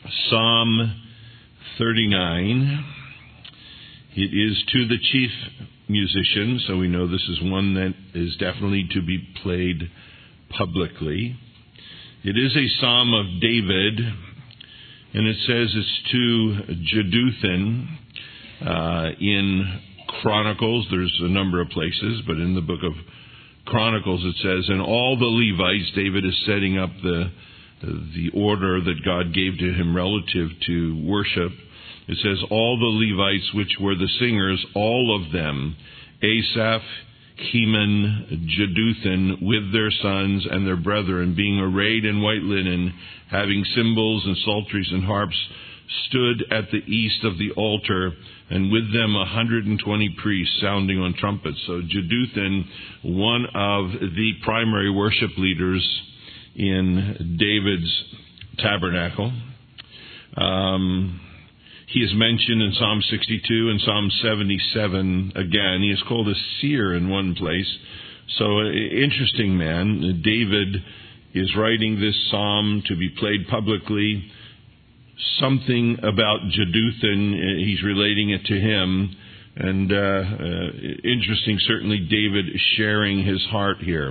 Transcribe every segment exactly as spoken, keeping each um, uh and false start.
Psalm thirty-nine. It is to the chief musician, so we know this is one that is definitely to be played publicly. It is a psalm of David, and it says it's to Jeduthun. Uh, in Chronicles, there's a number of places, but in the book of Chronicles it says, and all the Levites, David is setting up the the order that God gave to him relative to worship. It says, all the Levites which were the singers, all of them, Asaph, Heman, Jeduthun, with their sons and their brethren, being arrayed in white linen, having cymbals and psalteries and harps, stood at the east of the altar, and with them a hundred and twenty priests sounding on trumpets. So Jeduthun, one of the primary worship leaders in David's tabernacle. Um, he is mentioned in Psalm sixty-two and Psalm seventy-seven again. He is called a seer in one place. So uh, interesting man. David is writing this psalm to be played publicly. Something about Jeduthun, he's relating it to him. And uh, uh, interesting, certainly David sharing his heart here.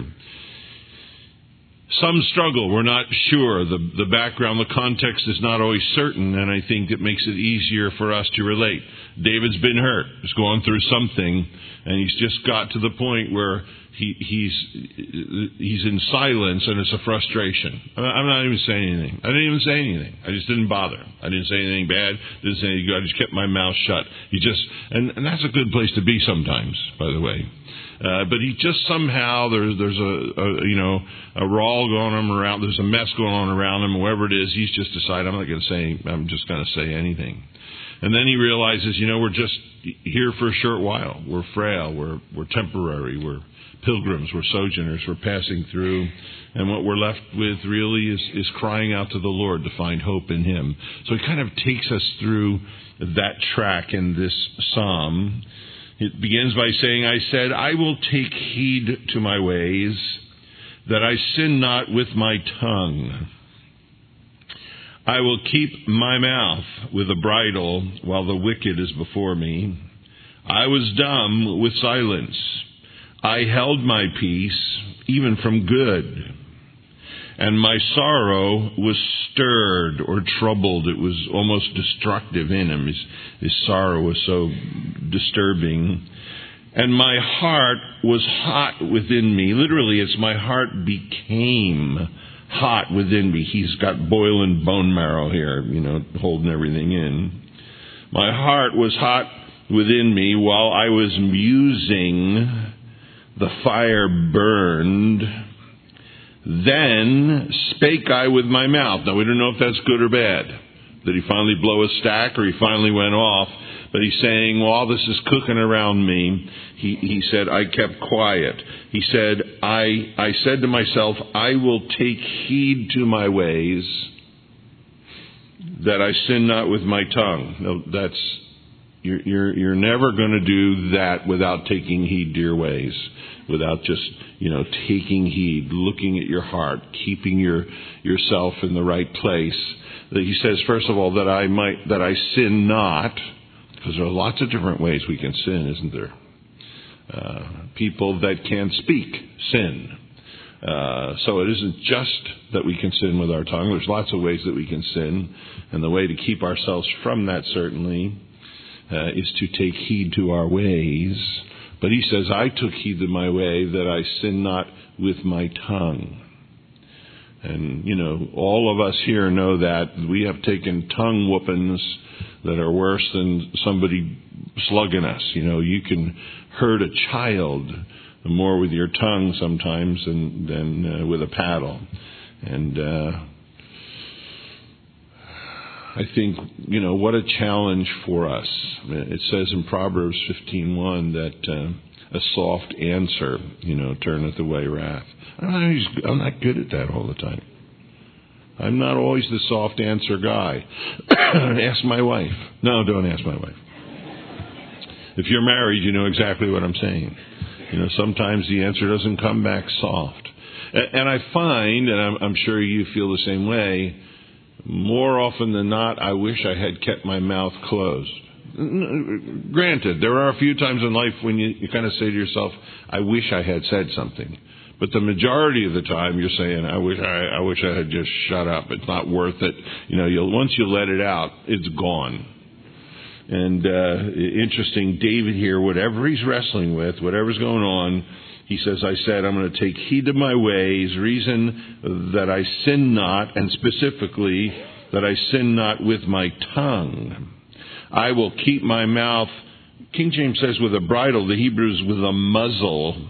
Some struggle. We're not sure. The, the background, the context is not always certain, and I think it makes it easier for us to relate. David's been hurt. He's gone through something, and he's just got to the point where he, he's he's in silence, and it's a frustration. I'm not even saying anything. I didn't even say anything. I just didn't bother. I didn't say anything bad. Didn't say anything good. I just kept my mouth shut. He just, and, and that's a good place to be sometimes, by the way. Uh, but he just somehow, there's there's a, a you know a rawl going on around, there's a mess going on around him, whoever it is, he's just decided, I'm not going to say, I'm just going to say anything. And then he realizes, you know, we're just here for a short while. We're frail, we're we're temporary, we're pilgrims, we're sojourners, we're passing through, and what we're left with really is, is crying out to the Lord to find hope in Him. So he kind of takes us through that track in this psalm. It begins by saying, I said, I will take heed to my ways, that I sin not with my tongue. I will keep my mouth with a bridle while the wicked is before me. I was dumb with silence. I held my peace, even from good. And my sorrow was stirred or troubled. It was almost destructive in him. His, his sorrow was so disturbing. And my heart was hot within me. Literally, it's my heart became hot within me. He's got boiling bone marrow here, you know, holding everything in. My heart was hot within me while I was musing. The fire burned. Then spake I with my mouth. Now, we don't know if that's good or bad. Did he finally blow a stack or he finally went off? But he's saying, while this is cooking around me, he, he said, I kept quiet. He said, I, I said to myself, I will take heed to my ways, that I sin not with my tongue. No, that's, you're, you're, you're never going to do that without taking heed to your ways. Without just, you know, taking heed, looking at your heart, keeping your yourself in the right place. That he says, first of all, that I might, that I sin not, because there are lots of different ways we can sin, isn't there? Uh, people that can speak sin. Uh, so it isn't just that we can sin with our tongue. There's lots of ways that we can sin, and the way to keep ourselves from that certainly uh, is to take heed to our ways. But he says, I took heed to my way, that I sin not with my tongue. And, you know, all of us here know that we have taken tongue whoopings that are worse than somebody slugging us. You know, you can hurt a child more with your tongue sometimes than, than uh, with a paddle. And uh, I think, you know, what a challenge for us. It says in Proverbs fifteen one that uh, a soft answer, you know, turneth away wrath. I'm not, I'm not good at that all the time. I'm not always the soft answer guy. Ask my wife. No, don't ask my wife. If you're married, you know exactly what I'm saying. You know, sometimes the answer doesn't come back soft. And I find, and I'm, I'm sure you feel the same way, More often than not, I wish I had kept my mouth closed. Granted, there are a few times in life when you, you kind of say to yourself, I wish I had said something. But the majority of the time, you're saying, I wish I, I wish I had just shut up. It's not worth it. You know, you'll, once you let it out, it's gone. And uh, interesting, David here, whatever he's wrestling with, whatever's going on, he says, I said, I'm going to take heed to my ways, reason that I sin not, and specifically that I sin not with my tongue. I will keep my mouth, King James says with a bridle, the Hebrews with a muzzle,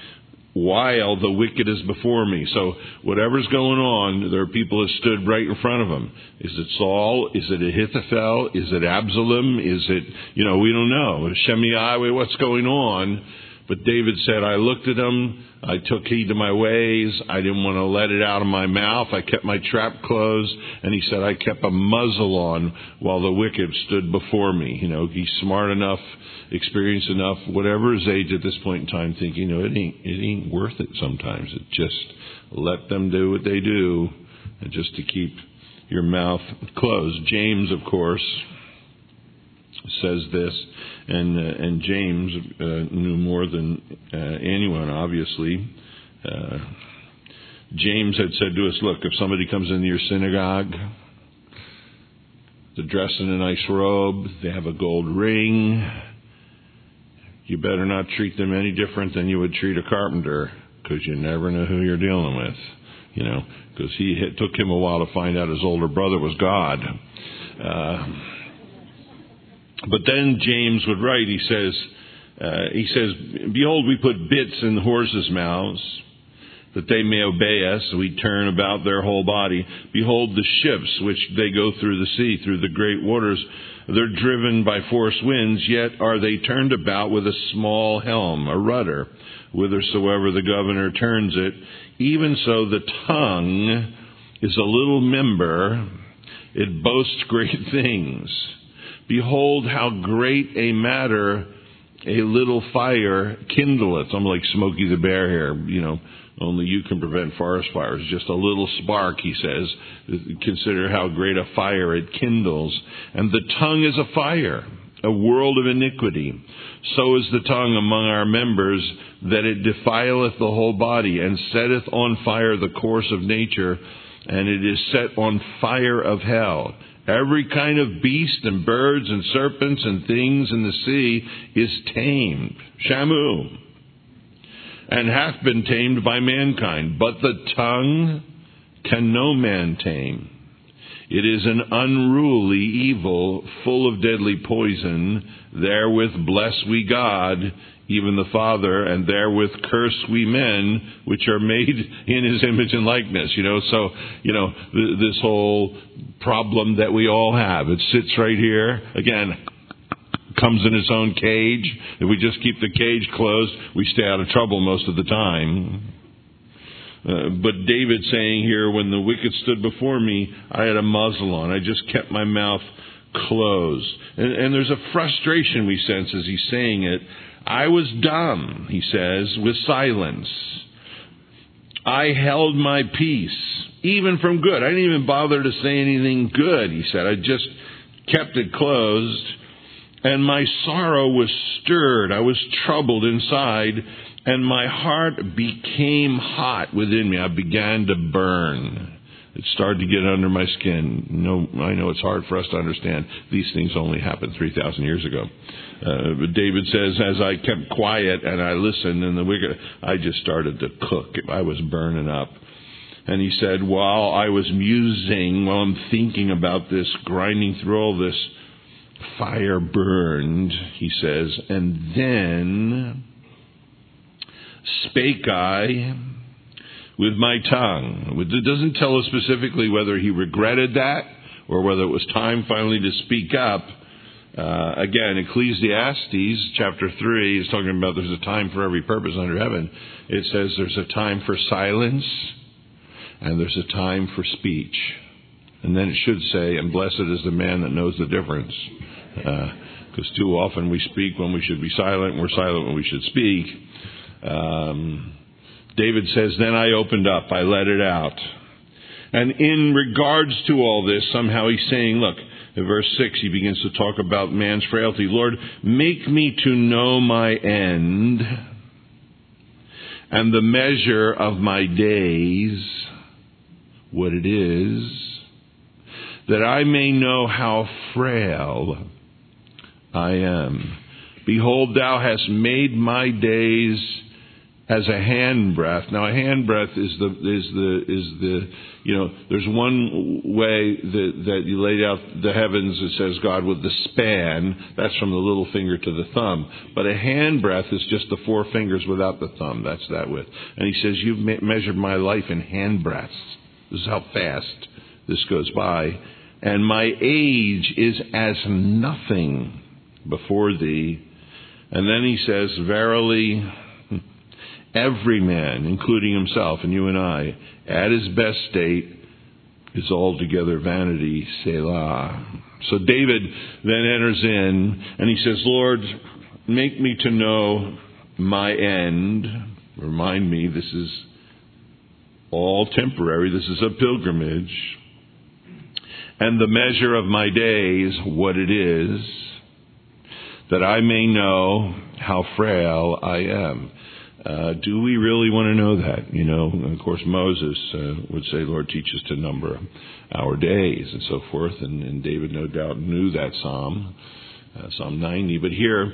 while the wicked is before me. So whatever's going on, there are people that stood right in front of him. Is it Saul? Is it Ahithophel? Is it Absalom? Is it, you know, we don't know. Shimei, what's going on? But David said, I looked at him, I took heed to my ways, I didn't want to let it out of my mouth, I kept my trap closed, and he said, I kept a muzzle on while the wicked stood before me. You know, he's smart enough, experienced enough, whatever his age at this point in time, thinking, you know, it ain't, it ain't worth it sometimes. It just let them do what they do, and just to keep your mouth closed. James, of course, says this, and uh, and James uh, knew more than uh, anyone, obviously. Uh, James had said to us, look, if somebody comes into your synagogue, they're dressed in a nice robe, they have a gold ring, you better not treat them any different than you would treat a carpenter, because you never know who you're dealing with, you know, because he it took him a while to find out his older brother was God. Uh, But then James would write, he says, uh, he says, behold, we put bits in the horses' mouths, that they may obey us. We turn about their whole body. Behold, the ships which they go through the sea, through the great waters, they're driven by force winds, yet are they turned about with a small helm, a rudder, whithersoever the governor turns it. Even so, the tongue is a little member, it boasts great things. Behold, how great a matter a little fire kindleth. I'm like Smokey the Bear here, you know, only you can prevent forest fires. Just a little spark, he says. Consider how great a fire it kindles. And the tongue is a fire, a world of iniquity. So is the tongue among our members, that it defileth the whole body, and setteth on fire the course of nature, and it is set on fire of hell. Every kind of beast and birds and serpents and things in the sea is tamed, shamu, and hath been tamed by mankind. But the tongue can no man tame. It is an unruly evil, full of deadly poison. Therewith bless we God, even the Father, and therewith curse we men, which are made in His image and likeness. You know, so, you know, th- this whole problem that we all have, it sits right here. Again, comes in its own cage. If we just keep the cage closed, we stay out of trouble most of the time. Uh, but David saying here, when the wicked stood before me, I had a muzzle on. I just kept my mouth closed. And, and there's a frustration we sense as he's saying it. I was dumb, he says, with silence. I held my peace, even from good. I didn't even bother to say anything good, he said. I just kept it closed. And my sorrow was stirred. I was troubled inside. And my heart became hot within me. I began to burn. It started to get under my skin. No, I know it's hard for us to understand. These things only happened three thousand years ago. Uh, but David says, as I kept quiet and I listened, and the wicked, I just started to cook. I was burning up. And he said, while I was musing, while I'm thinking about this, grinding through all this, fire burned, he says, and then spake I with my tongue. It doesn't tell us specifically whether he regretted that or whether it was time finally to speak up. Uh, again, Ecclesiastes chapter three is talking about there's a time for every purpose under heaven. It says there's a time for silence and there's a time for speech. And then it should say, and blessed is the man that knows the difference. Because uh, too often we speak when we should be silent and we're silent when we should speak. Um, David says, then I opened up, I let it out. And in regards to all this, somehow he's saying, look, in verse six, he begins to talk about man's frailty. Lord, make me to know my end and the measure of my days, what it is, that I may know how frail I am. Behold, thou hast made my days as a handbreadth. Now, a handbreadth is the is the is the you know. There's one way that that you laid out the heavens. It says God with the span. That's from the little finger to the thumb. But a handbreadth is just the four fingers without the thumb. That's that width. And he says, you've me- measured my life in handbreadths. This is how fast this goes by. And my age is as nothing before thee. And then he says, verily, every man, including himself and you and I, at his best state, is altogether vanity, Selah. So David then enters in and he says, Lord, make me to know my end. Remind me, this is all temporary. This is a pilgrimage. And the measure of my days, what it is, that I may know how frail I am. Uh, do we really want to know that? You know, of course, Moses uh, would say, Lord, teach us to number our days and so forth. And, and David, no doubt, knew that psalm, uh, Psalm ninety. But here,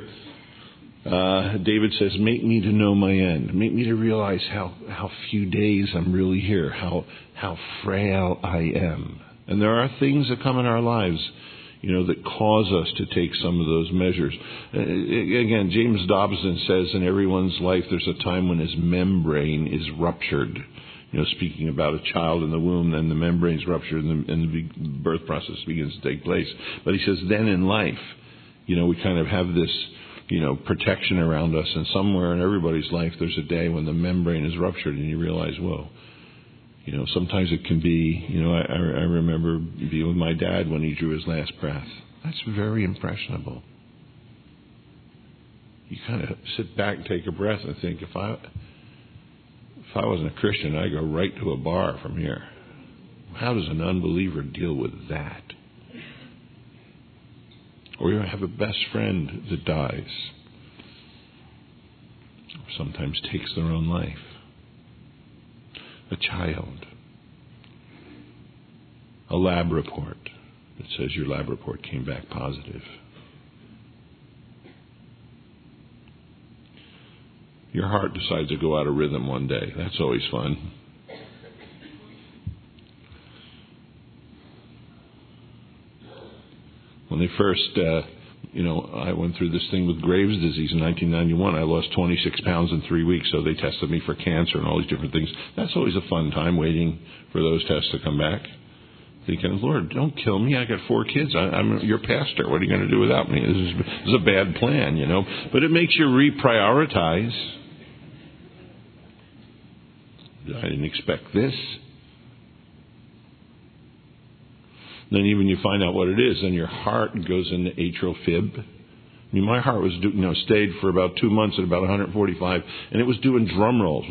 uh, David says, make me to know my end. Make me to realize how, how few days I'm really here, how, how frail I am. And there are things that come in our lives, you know, that cause us to take some of those measures. Uh, again, James Dobson says in everyone's life there's a time when his membrane is ruptured. You know, speaking about a child in the womb, then the membrane is ruptured and the, and the birth process begins to take place. But he says then in life, you know, we kind of have this, you know, protection around us. And somewhere in everybody's life there's a day when the membrane is ruptured and you realize, whoa. You know, sometimes it can be, you know, I, I remember being with my dad when he drew his last breath. That's very impressionable. You kind of sit back and take a breath and think, if I if I wasn't a Christian, I'd go right to a bar from here. How does an unbeliever deal with that? Or you have a best friend that dies, or sometimes takes their own life. A child, a lab report that says your lab report came back positive. Your heart decides to go out of rhythm one day. That's always fun. When they first, uh, you know, I went through this thing with Graves' disease in nineteen ninety-one. I lost twenty-six pounds in three weeks, so they tested me for cancer and all these different things. That's always a fun time, waiting for those tests to come back. Thinking, Lord, don't kill me. I got four kids. I, I'm your pastor. What are you going to do without me? This is, this is a bad plan, you know. But it makes you reprioritize. I didn't expect this. Then even you find out what it is, then your heart goes into atrial fib. I mean, my heart was, do, you know, stayed for about two months at about one hundred forty-five, and it was doing drum rolls.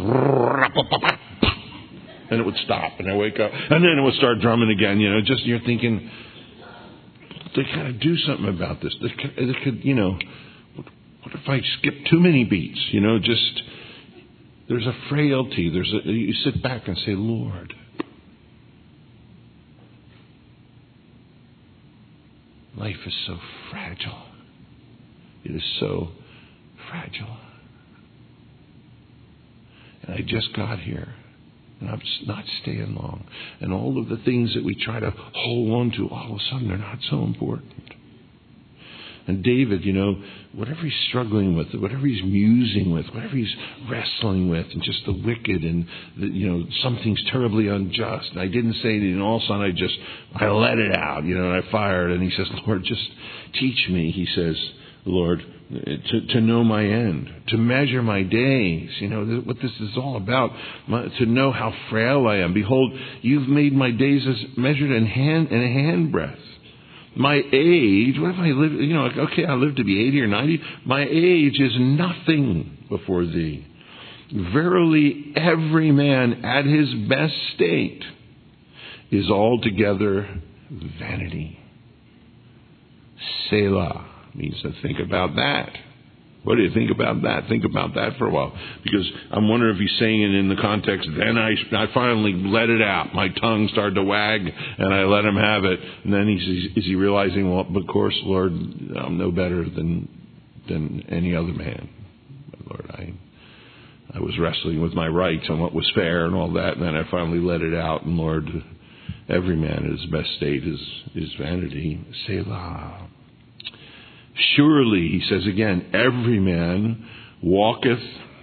And it would stop, and I wake up, and then it would start drumming again. You know, just you're thinking, they got to do something about this. They could, they could, you know, what if I skip too many beats? You know, just there's a frailty. There's a, you sit back and say, Lord, life is so fragile. It is so fragile. And I just got here. And I'm not staying long. And all of the things that we try to hold on to, all of a sudden, they're not so important. And David, you know, whatever he's struggling with, whatever he's musing with, whatever he's wrestling with, and just the wicked and, the, you know, something's terribly unjust. And I didn't say it, and all of a sudden I just, I let it out, you know, and I fired. And he says, Lord, just teach me, he says, Lord, to, to know my end, to measure my days. You know, th- what this is all about, my, to know how frail I am. Behold, you've made my days as measured in hand in a handbreadth. My age, what if I live, you know, okay, I live to be eighty or ninety. My age is nothing before thee. Verily, every man at his best state is altogether vanity. Selah means to think about that. What do you think about that? Think about that for a while. Because I'm wondering if he's saying it in the context, then I, I finally let it out. My tongue started to wag, and I let him have it. And then he's, is he realizing, well, of course, Lord, I'm no better than than any other man. Lord, I I was wrestling with my rights and what was fair and all that, and then I finally let it out. And Lord, every man in his best state is, is vanity. Selah. Surely, he says again, every man walketh.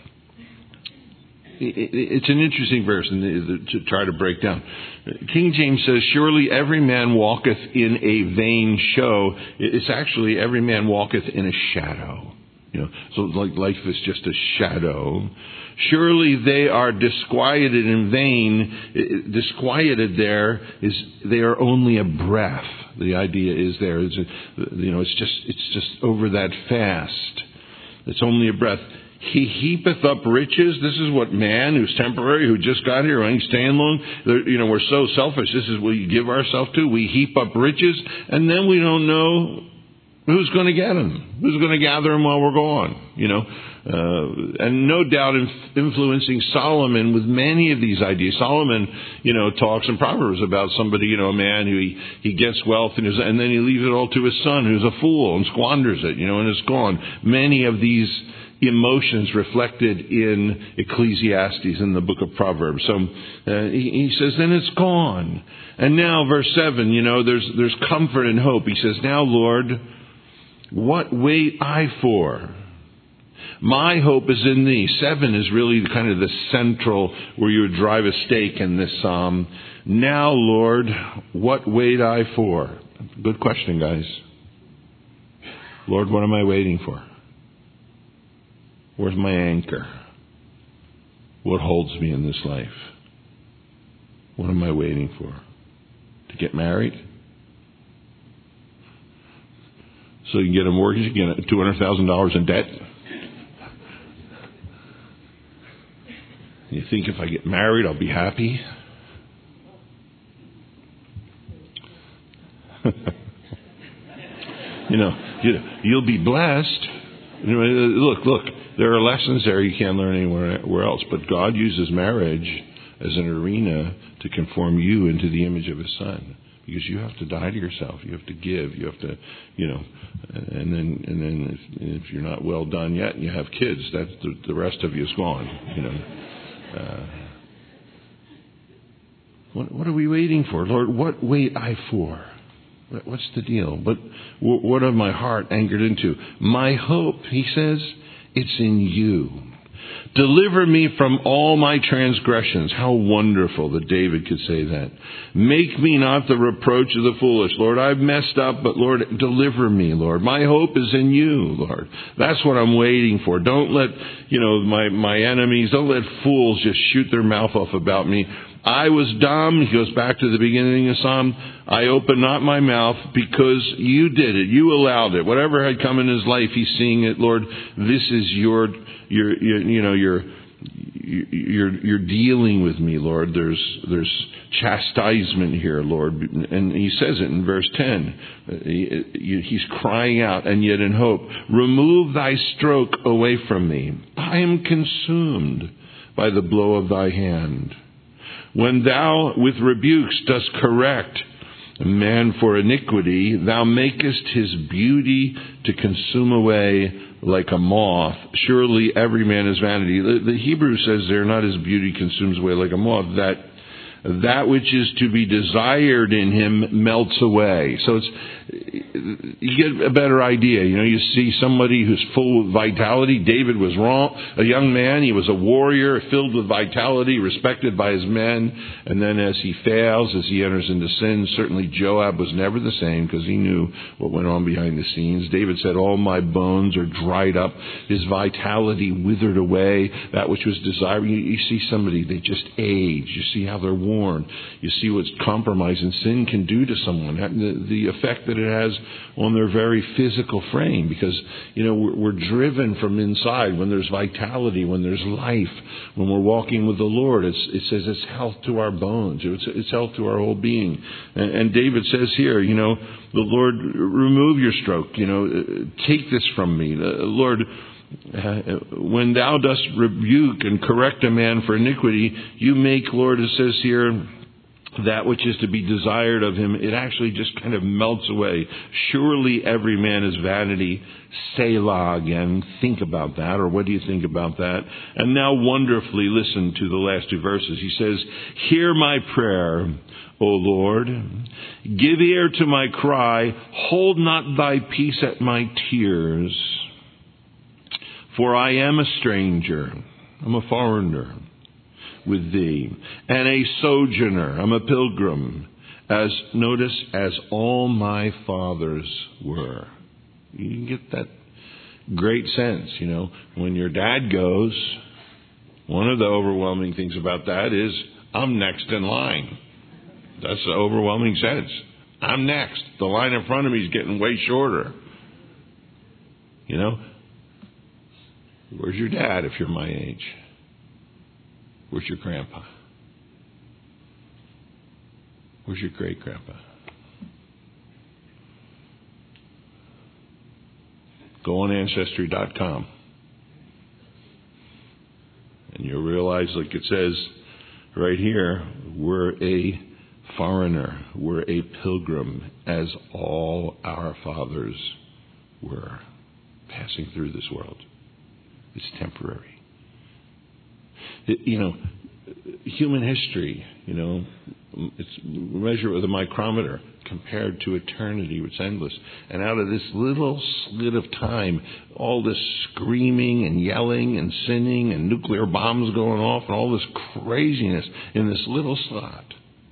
It's an interesting verse to try to break down. King James says, surely every man walketh in a vain show. It's actually every man walketh in a shadow. You know, so like life is just a shadow. Surely they are disquieted in vain. Disquieted there is they are only a breath. The idea is there is, you know, it's just it's just over that fast. It's only a breath. He heapeth up riches. This is what man who's temporary, who just got here, ain't staying long. You know, we're so selfish. This is what we give ourselves to. We heap up riches, and then we don't know who's going to get them? Who's going to gather them while we're gone? You know, uh, and no doubt inf- influencing Solomon with many of these ideas. Solomon, you know, talks in Proverbs about somebody, you know, a man who he, he gets wealth and, his, and then he leaves it all to his son, who's a fool and squanders it, you know, and it's gone. Many of these emotions reflected in Ecclesiastes in the book of Proverbs. So uh, he, he says, then it's gone. And now, verse seven, you know, there's there's comfort and hope. He says, now, Lord, what wait I for? My hope is in thee. Seven is really kind of the central where you would drive a stake in this psalm. Now, Lord, what wait I for? Good question, guys. Lord, what am I waiting for? Where's my anchor? What holds me in this life? What am I waiting for? To get married? So you can get a mortgage, you can get two hundred thousand dollars in debt? You think if I get married, I'll be happy? you know, you, you'll be blessed. You know, look, look, there are lessons there you can't learn anywhere else. But God uses marriage as an arena to conform you into the image of His Son. Because you have to die to yourself. You have to give. You have to, you know, and then and then if, if you're not well done yet and you have kids, that's the, the rest of you is gone. You know. Uh, what, what are we waiting for, Lord? What wait I for? What's the deal? What what am my heart anchored into? My hope, he says, it's in you. Deliver me from all my transgressions. How wonderful that David could say that. Make me not the reproach of the foolish. Lord, I've messed up, but Lord, deliver me, Lord. My hope is in you, Lord. That's what I'm waiting for. Don't let, you know, my, my enemies, don't let fools just shoot their mouth off about me. I was dumb. He goes back to the beginning of the Psalm. I opened not my mouth because you did it. You allowed it. Whatever had come in his life, he's seeing it. Lord, this is your, your, your you know, your, you're, you're dealing with me, Lord. There's, there's chastisement here, Lord. And he says it in verse ten. He's crying out, and yet in hope. Remove thy stroke away from me. I am consumed by the blow of thy hand. When thou with rebukes dost correct a man for iniquity, thou makest his beauty to consume away like a moth. Surely every man is vanity. The, the Hebrew says there, not his beauty consumes away like a moth, that that which is to be desired in him melts away. So it's, you get a better idea. You know, you see somebody who's full of vitality. David was wrong, a young man. He was a warrior filled with vitality, respected by his men. And then as he fails, as he enters into sin, certainly Joab was never the same because he knew what went on behind the scenes. David said, all my bones are dried up. His vitality withered away. That which was desired. You, you see somebody, they just age. You see how they're worn. You see what compromise and sin can do to someone, the, the effect that it has on their very physical frame. Because, you know, we're, we're driven from inside when there's vitality, when there's life, when we're walking with the Lord. It's, it says it's health to our bones. It's, it's health to our whole being. And, and David says here, you know, the Lord, remove your stroke. You know, take this from me. Uh, Lord, Uh, when thou dost rebuke and correct a man for iniquity, you make, Lord, it says here, that which is to be desired of him, it actually just kind of melts away. Surely every man is vanity. Selah again. Think about that, or what do you think about that? And now wonderfully listen to the last two verses. He says, hear my prayer, O Lord. Give ear to my cry. Hold not thy peace at my tears. For I am a stranger, I'm a foreigner with thee, and a sojourner, I'm a pilgrim, as, notice, as all my fathers were. You can get that great sense, you know, when your dad goes, one of the overwhelming things about that is, I'm next in line. That's the overwhelming sense. I'm next. The line in front of me is getting way shorter. You know? Where's your dad if you're my age? Where's your grandpa? Where's your great-grandpa? Go on Ancestry dot com. And you'll realize, like it says right here, we're a foreigner. We're a pilgrim, as all our fathers were, passing through this world. It's temporary. It, you know, human history, you know, it's measured with a micrometer compared to eternity, it's endless. And out of this little slit of time, all this screaming and yelling and sinning and nuclear bombs going off and all this craziness in this little slot.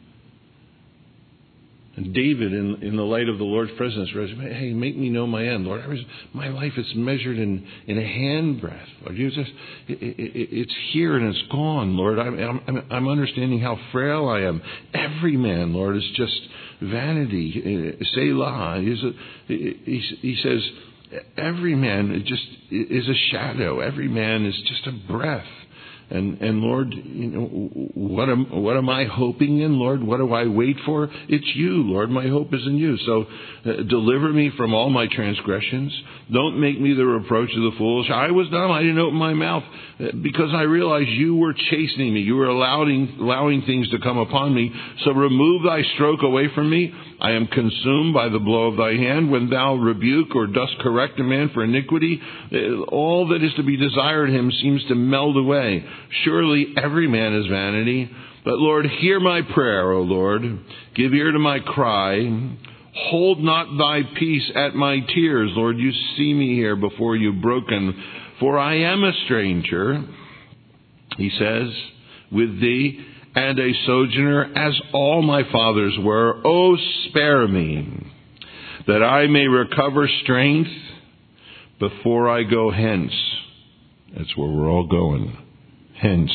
And David, in, in the light of the Lord's presence, says, hey, make me know my end, Lord. I was, my life is measured in, in a handbreadth. Lord, you just, it, it, it's here and it's gone, Lord. I'm, I'm, I'm understanding how frail I am. Every man, Lord, is just vanity. Selah. He's a, he, he says, every man just is a shadow. Every man is just a breath. And, and Lord, you know, what am, what am I hoping in, Lord? What do I wait for? It's you, Lord. My hope is in you. So uh, deliver me from all my transgressions. Don't make me the reproach of the foolish. I was dumb. I didn't open my mouth uh, because I realized you were chastening me. You were allowing, allowing things to come upon me. So remove thy stroke away from me. I am consumed by the blow of thy hand. When thou rebuke or dost correct a man for iniquity, uh, all that is to be desired him seems to melt away. Surely every man is vanity. But Lord, hear my prayer, O Lord. Give ear to my cry. Hold not thy peace at my tears. Lord, you see me here before you broken. For I am a stranger, he says, with thee, and a sojourner, as all my fathers were. O spare me, that I may recover strength before I go hence. That's where we're all going. Hence.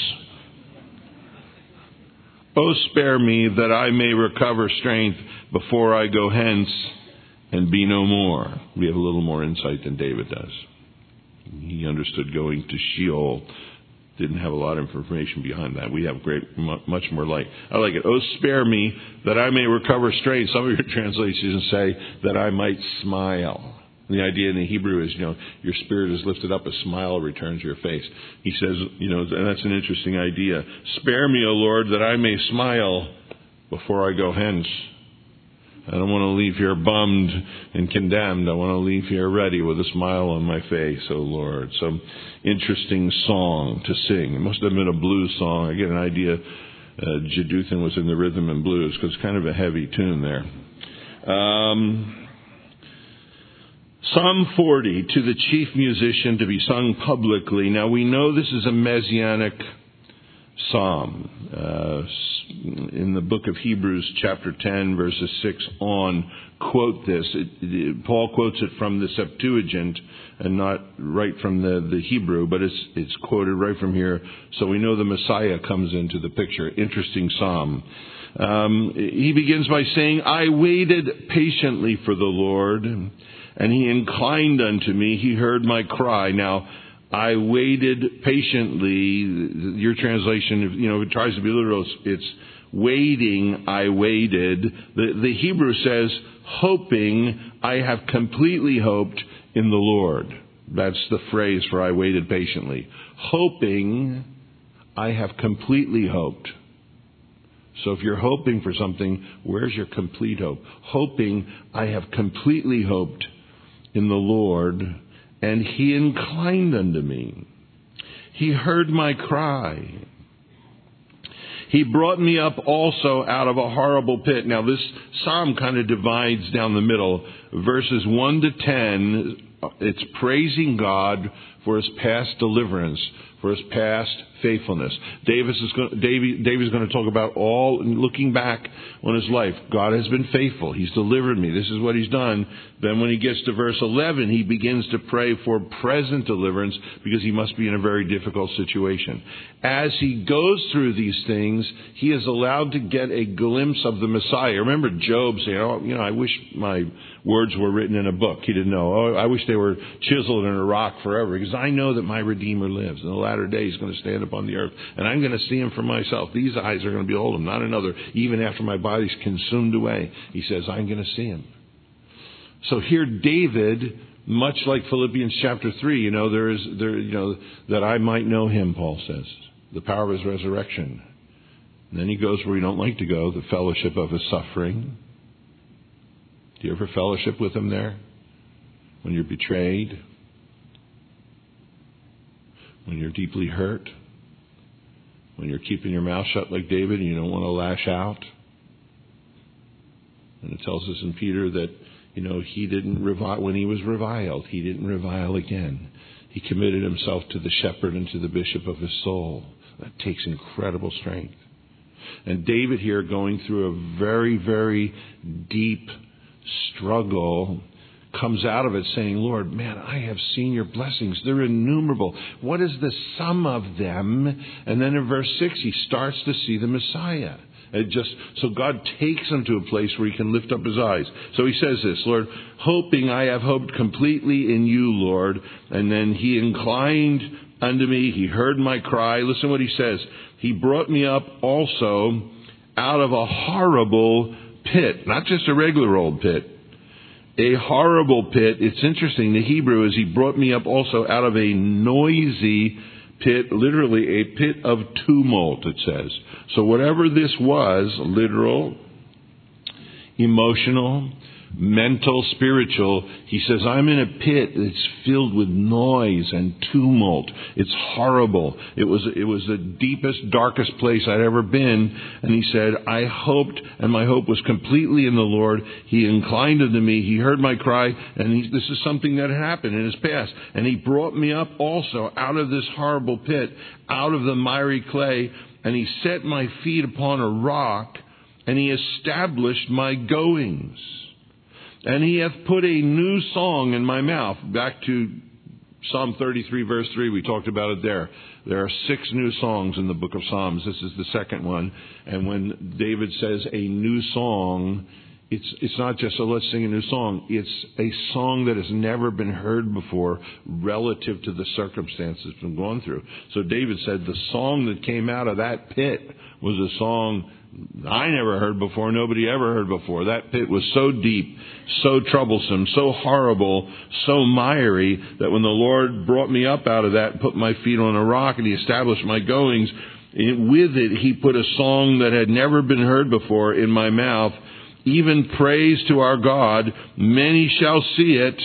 O spare me, that I may recover strength before I go hence and be no more. We have a little more insight than David does. He understood going to Sheol. Didn't have a lot of information behind that. We have great, much more light. I like it. Oh, spare me that I may recover strength. Some of your translations say that I might smile. The idea in the Hebrew is, you know, your spirit is lifted up, a smile returns to your face. He says, you know, and that's an interesting idea. Spare me, O Lord, that I may smile before I go hence. I don't want to leave here bummed and condemned. I want to leave here ready with a smile on my face, O Lord. Some interesting song to sing. It must have been a blues song. I get an idea uh, Jeduthun was in the rhythm and blues because it's kind of a heavy tune there. Um... Psalm forty, to the chief musician, to be sung publicly. Now we know this is a messianic psalm. Uh, in the book of Hebrews, chapter ten, verses six on, quote this. It, it, Paul quotes it from the Septuagint and not right from the, the Hebrew, but it's, it's quoted right from here. So we know the Messiah comes into the picture. Interesting psalm. Um, he begins by saying, I waited patiently for the Lord, and he inclined unto me. He heard my cry. Now, I waited patiently. Your translation, you know, it tries to be literal. It's waiting, I waited. The, the Hebrew says, hoping, I have completely hoped in the Lord. That's the phrase for I waited patiently. Hoping, I have completely hoped. So if you're hoping for something, where's your complete hope? Hoping, I have completely hoped in the Lord, and he inclined unto me. He heard my cry. He brought me up also out of a horrible pit. Now this psalm kind of divides down the middle. Verses one to ten, it's praising God for his past deliverance, for his past faithfulness. Davis is going, David, David is going to talk about all, looking back on his life. God has been faithful. He's delivered me. This is what he's done. Then when he gets to verse eleven, he begins to pray for present deliverance because he must be in a very difficult situation. As he goes through these things, he is allowed to get a glimpse of the Messiah. Remember Job saying, oh, you know, I wish my words were written in a book. He didn't know. Oh, I wish they were chiseled in a rock forever because I know that my Redeemer lives. In the latter day, he's going to stand upon the earth, and I'm going to see him for myself. These eyes are going to behold him, not another. Even after my body's consumed away, he says, I'm going to see him. So here David, much like Philippians chapter three, you know, there is, there, you know, that I might know him, Paul says, the power of his resurrection. And then he goes where we don't like to go, the fellowship of his suffering. Do you ever fellowship with him there? When you're betrayed? When you're deeply hurt? When you're keeping your mouth shut like David and you don't want to lash out? And it tells us in Peter that, you know, he didn't revile, when he was reviled, he didn't revile again. He committed himself to the shepherd and to the bishop of his soul. That takes incredible strength. And David here going through a very, very deep struggle comes out of it saying, Lord, man, I have seen your blessings. They're innumerable. What is the sum of them? And then in verse six, he starts to see the Messiah. It just, so God takes him to a place where he can lift up his eyes. So he says this, Lord, hoping I have hoped completely in you, Lord. And then he inclined unto me. He heard my cry. Listen what he says. He brought me up also out of a horrible pit, not just a regular old pit. A horrible pit. It's interesting. The Hebrew is he brought me up also out of a noisy pit, literally a pit of tumult, it says. So whatever this was, literal, emotional, mental, spiritual, he says, I'm in a pit that's filled with noise and tumult. It's horrible. It was, it was the deepest, darkest place I'd ever been. And he said, I hoped, and my hope was completely in the Lord. He inclined unto me. He heard my cry. And he, this is something that happened in his past. And he brought me up also out of this horrible pit, out of the miry clay. And he set my feet upon a rock, and he established my goings. And he hath put a new song in my mouth. Back to Psalm thirty-three, verse three. We talked about it there. There are six new songs in the book of Psalms. This is the second one. And when David says a new song, it's it's not just a let's sing a new song. It's a song that has never been heard before relative to the circumstances it's been going through. So David said the song that came out of that pit was a song I never heard before, nobody ever heard before. That pit was so deep, so troublesome, so horrible, so miry, that when the Lord brought me up out of that and put my feet on a rock and he established my goings, with it he put a song that had never been heard before in my mouth, even praise to our God. Many shall see it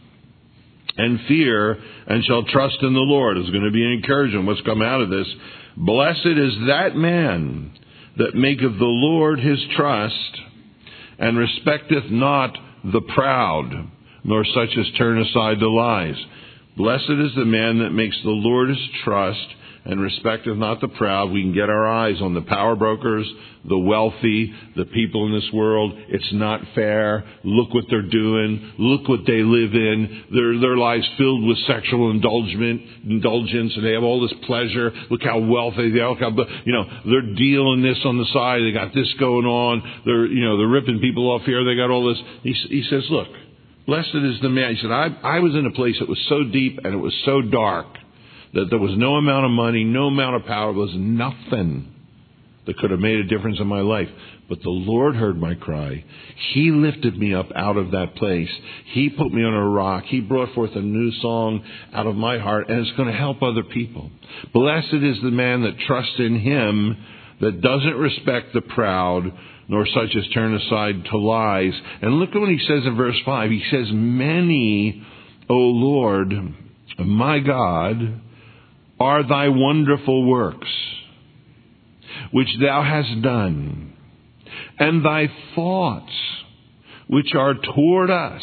and fear and shall trust in the Lord. It's going to be an encouragement. What's come out of this? Blessed is that man that maketh the Lord his trust, and respecteth not the proud, nor such as turn aside to lies. Blessed is the man that makes the Lord his trust, and respecteth not the proud. We can get our eyes on the power brokers, the wealthy, the people in this world. It's not fair. Look what they're doing. Look what they live in. Their their lives filled with sexual indulgence, indulgence, and they have all this pleasure. Look how wealthy they are. Look how, you know, they're dealing this on the side. They got this going on. They're, you know, they're ripping people off here. They got all this. He, he says, look, blessed is the man. He said, I, I was in a place that was so deep and it was so dark that there was no amount of money, no amount of power. There was nothing that could have made a difference in my life. But the Lord heard my cry. He lifted me up out of that place. He put me on a rock. He brought forth a new song out of my heart, and it's going to help other people. Blessed is the man that trusts in Him, that doesn't respect the proud, nor such as turn aside to lies. And look at what he says in verse five. He says, many, O Lord, my God, are thy wonderful works, which thou hast done, and thy thoughts, which are toward us.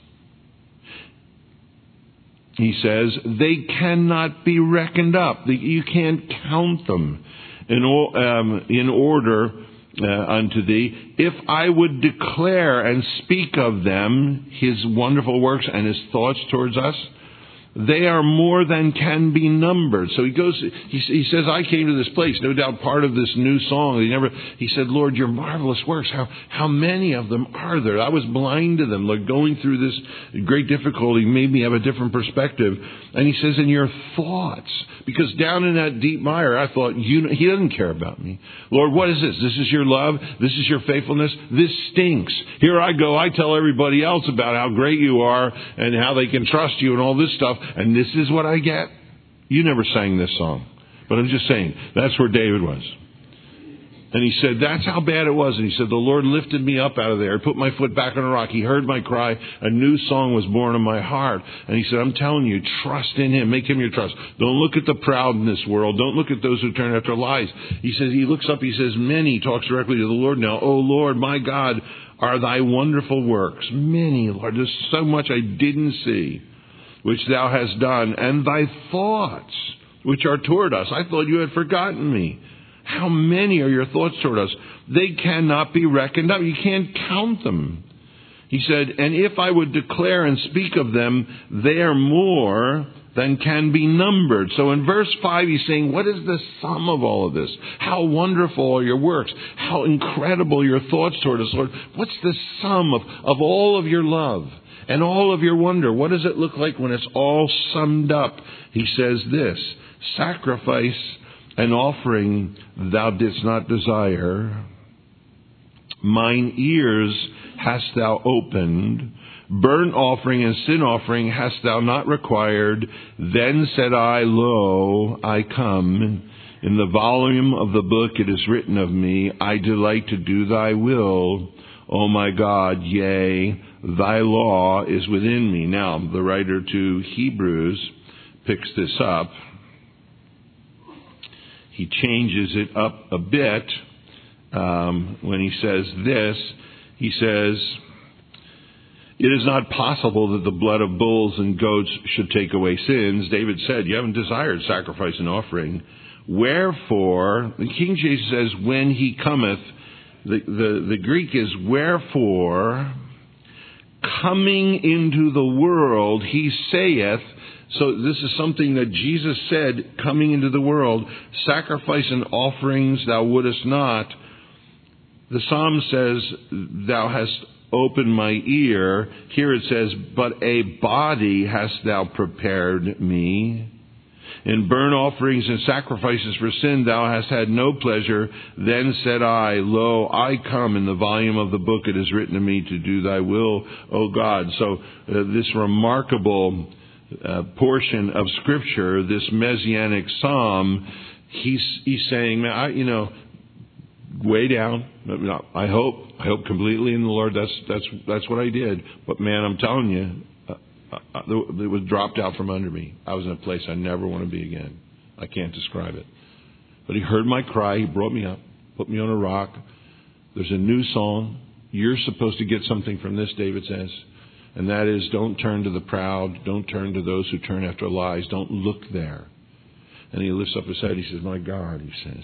He says, they cannot be reckoned up. You can't count them in, um, in order uh, unto thee. If I would declare and speak of them, his wonderful works and his thoughts towards us, they are more than can be numbered. So he goes, he, he says, I came to this place, no doubt part of this new song. He never, he said, Lord, your marvelous works, how, how many of them are there? I was blind to them. Like going through this great difficulty made me have a different perspective. And he says, in your thoughts, because down in that deep mire, I thought, you, he doesn't care about me. Lord, what is this? This is your love? This is your faithfulness? This stinks. Here I go. I tell everybody else about how great you are and how they can trust you and all this stuff. And this is what I get? You never sang this song. But I'm just saying, that's where David was. And he said, that's how bad it was. And he said, the Lord lifted me up out of there. He put my foot back on a rock. He heard my cry. A new song was born in my heart. And he said, I'm telling you, trust in Him. Make Him your trust. Don't look at the proud in this world. Don't look at those who turn after lies. He says, he looks up, he says, many, talks directly to the Lord now. Oh Lord, my God, are thy wonderful works. Many, Lord. There's so much I didn't see, which thou hast done, and thy thoughts, which are toward us. I thought you had forgotten me. How many are your thoughts toward us? They cannot be reckoned up. You can't count them. He said, and if I would declare and speak of them, they are more than can be numbered. So in verse five, he's saying, what is the sum of all of this? How wonderful are your works? How incredible your thoughts toward us, Lord. What's the sum of, of all of your love and all of your wonder? What does it look like when it's all summed up? He says this, sacrifice and offering thou didst not desire. Mine ears hast thou opened. Burnt offering and sin offering hast thou not required. Then said I, lo, I come. In the volume of the book it is written of me, I delight to do thy will, O my God, yea, thy law is within me. Now, the writer to Hebrews picks this up. He changes it up a bit um, when he says this. He says, it is not possible that the blood of bulls and goats should take away sins. David said, you haven't desired sacrifice and offering. Wherefore, the King James says, when he cometh, the, the, the Greek is, wherefore, coming into the world, he saith. So this is something that Jesus said, coming into the world, sacrifice and offerings thou wouldest not. The Psalm says, thou hast opened my ear. Here it says, but a body hast thou prepared me. In burnt offerings and sacrifices for sin thou hast had no pleasure. Then said I, lo, I come. In the volume of the book it is written to me to do thy will, O God. So uh, this remarkable Uh, portion of Scripture, this messianic psalm, he's he's saying, man, I, you know, way down. I hope, I hope completely in the Lord. That's that's that's what I did. But man, I'm telling you, uh, uh, it was dropped out from under me. I was in a place I never want to be again. I can't describe it. But He heard my cry. He brought me up, put me on a rock. There's a new song. You're supposed to get something from this, David says. And that is, don't turn to the proud. Don't turn to those who turn after lies. Don't look there. And he lifts up his head. He says, my God, he says,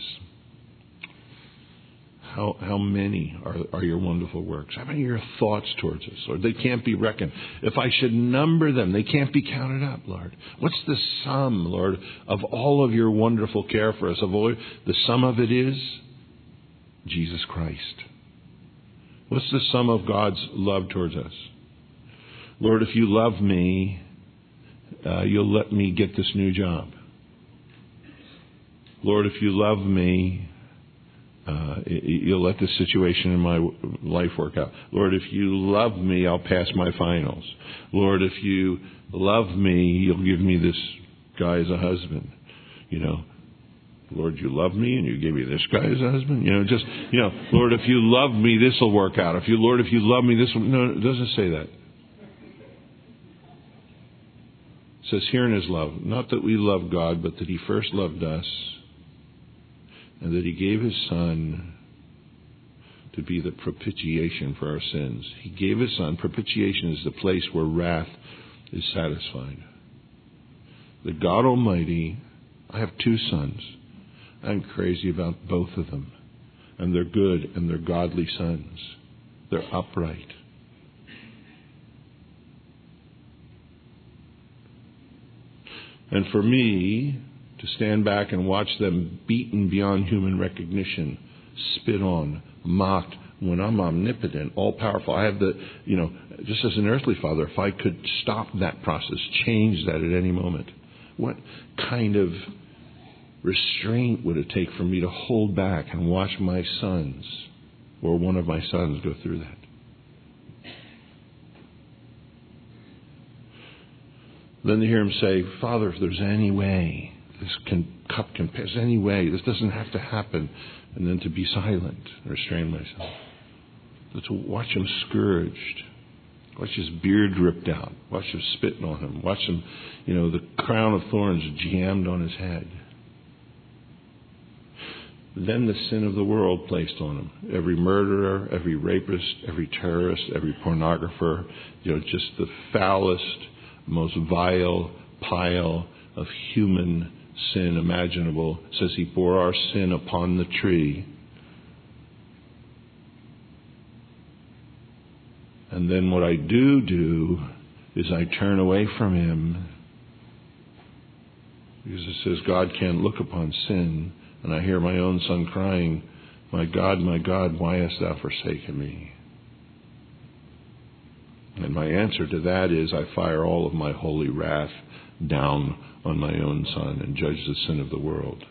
how how many are, are your wonderful works? How many are your thoughts towards us, Lord? They can't be reckoned. If I should number them, they can't be counted up, Lord. What's the sum, Lord, of all of your wonderful care for us? Of all, the sum of it is Jesus Christ. What's the sum of God's love towards us? Lord, if you love me, uh, you'll let me get this new job. Lord, if you love me, uh, you'll let this situation in my life work out. Lord, if you love me, I'll pass my finals. Lord, if you love me, you'll give me this guy as a husband. You know, Lord, you love me and you give me this guy as a husband. You know, just, you know, Lord, if you love me, this will work out. If you, Lord, if you love me, this will, no, it doesn't say that. It says here in his love, not that we love God, but that he first loved us and that he gave his son to be the propitiation for our sins. He gave his son. Propitiation is the place where wrath is satisfied. The God Almighty, I have two sons. I'm crazy about both of them. And they're good and they're godly sons. They're upright. And for me to stand back and watch them beaten beyond human recognition, spit on, mocked, when I'm omnipotent, all-powerful, I have the, you know, just as an earthly father, if I could stop that process, change that at any moment, what kind of restraint would it take for me to hold back and watch my sons or one of my sons go through that? Then to hear him say, Father, if there's any way this can, cup can pass, any way, this doesn't have to happen, and then to be silent, restrain myself. But to watch him scourged, watch his beard ripped out, watch him spitting on him, watch him, you know, the crown of thorns jammed on his head. Then the sin of the world placed on him. Every murderer, every rapist, every terrorist, every pornographer, you know, just the foulest, most vile pile of human sin imaginable. It says he bore our sin upon the tree. And then what I do do is I turn away from him, because it says God can't look upon sin. And I hear my own son crying, my God, my God, why hast thou forsaken me? And my answer to that is I fire all of my holy wrath down on my own son and judge the sin of the world.